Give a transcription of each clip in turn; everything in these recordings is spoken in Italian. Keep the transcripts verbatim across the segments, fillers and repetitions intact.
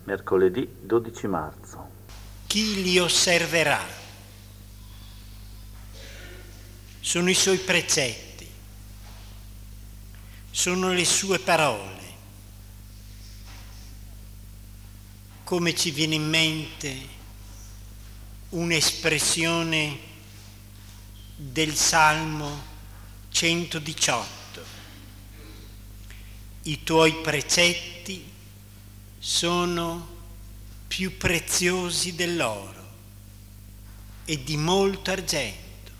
Mercoledì dodici marzo. Chi li osserverà? Sono i suoi precetti, sono le sue parole. Come ci viene in mente un'espressione del Salmo centodiciotto: i tuoi precetti sono più preziosi dell'oro e di molto argento.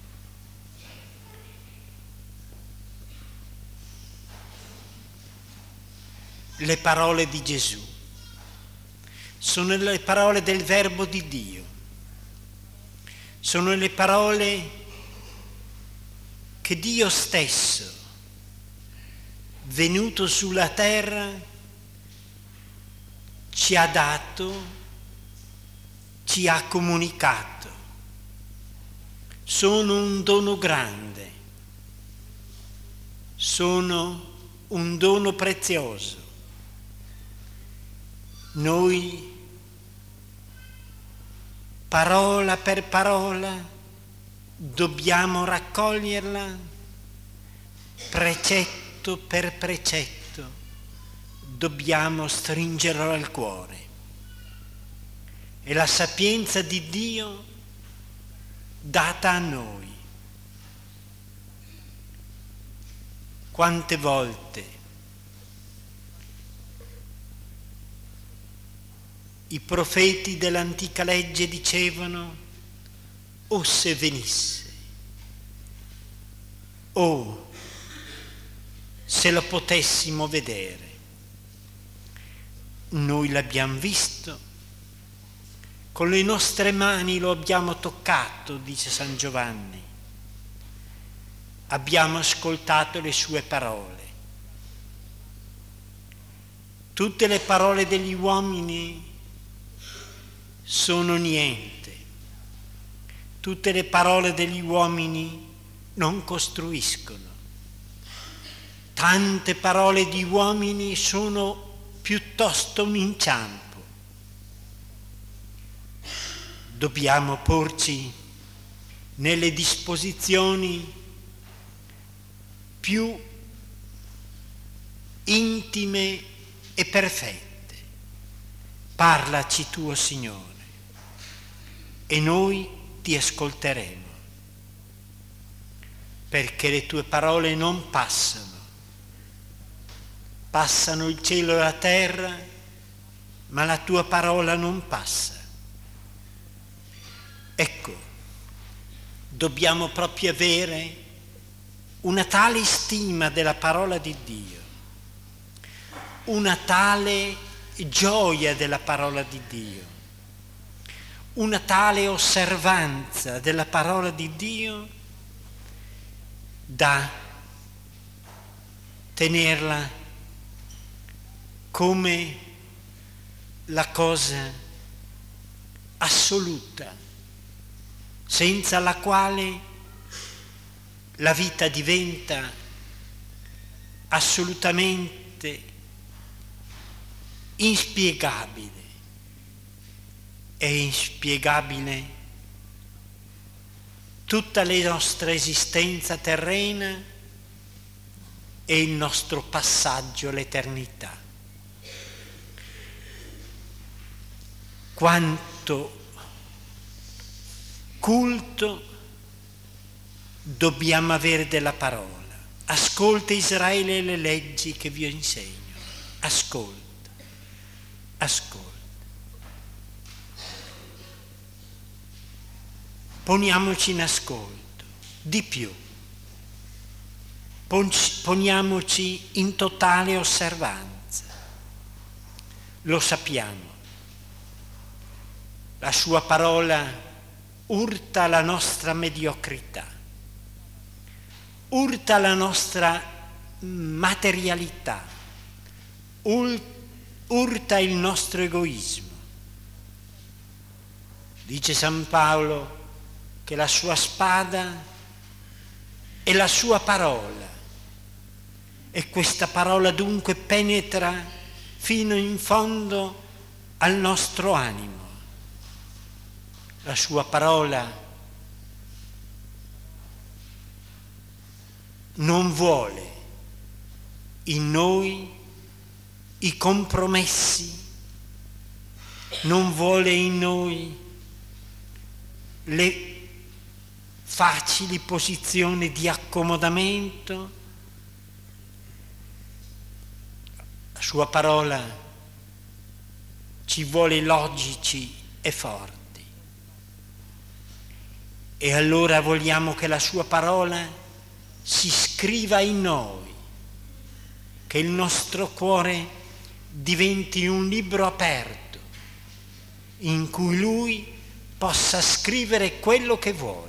Le parole di Gesù sono le parole del Verbo di Dio, sono le parole che Dio stesso, venuto sulla terra, ci ha dato, ci ha comunicato. Sono un dono grande, sono un dono prezioso. Noi, parola per parola, dobbiamo raccoglierla, precetto per precetto, dobbiamo stringerlo al cuore. È la sapienza di Dio data a noi. Quante volte i profeti dell'antica legge dicevano: «Oh, se venisse! Oh, se lo potessimo vedere!» Noi l'abbiamo visto, con le nostre mani lo abbiamo toccato, dice San Giovanni. Abbiamo ascoltato le sue parole. Tutte le parole degli uomini sono niente. Tutte le parole degli uomini non costruiscono. Tante parole di uomini sono piuttosto un inciampo. Dobbiamo porci nelle disposizioni più intime e perfette. Parlaci tu, o Signore, e noi ti ascolteremo, perché le tue parole non passano. Passano il cielo e la terra, ma la tua parola non passa. Ecco, dobbiamo proprio avere una tale stima della parola di Dio, una tale gioia della parola di Dio, una tale osservanza della parola di Dio da tenerla come la cosa assoluta, senza la quale la vita diventa assolutamente inspiegabile. È inspiegabile tutta la nostra esistenza terrena e il nostro passaggio all'eternità. Quanto culto dobbiamo avere della parola. Ascolta, Israele, le leggi che vi insegno. Ascolta, ascolta. Poniamoci in ascolto, di più. Poniamoci in totale osservanza. Lo sappiamo. La sua parola urta la nostra mediocrità, urta la nostra materialità, urta il nostro egoismo. Dice San Paolo che la sua spada è la sua parola, e questa parola dunque penetra fino in fondo al nostro animo. La sua parola non vuole in noi i compromessi, non vuole in noi le facili posizioni di accomodamento. La sua parola ci vuole logici e forti. E allora vogliamo che la sua parola si scriva in noi, che il nostro cuore diventi un libro aperto in cui Lui possa scrivere quello che vuole.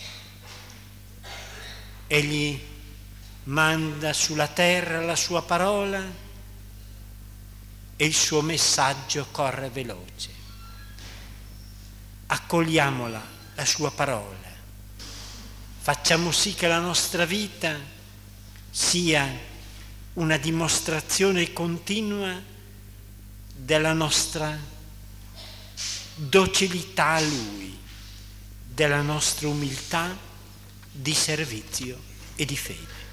Egli manda sulla terra la sua parola e il suo messaggio corre veloce. Accogliamola, la sua parola. Facciamo sì che la nostra vita sia una dimostrazione continua della nostra docilità a Lui, della nostra umiltà di servizio e di fede.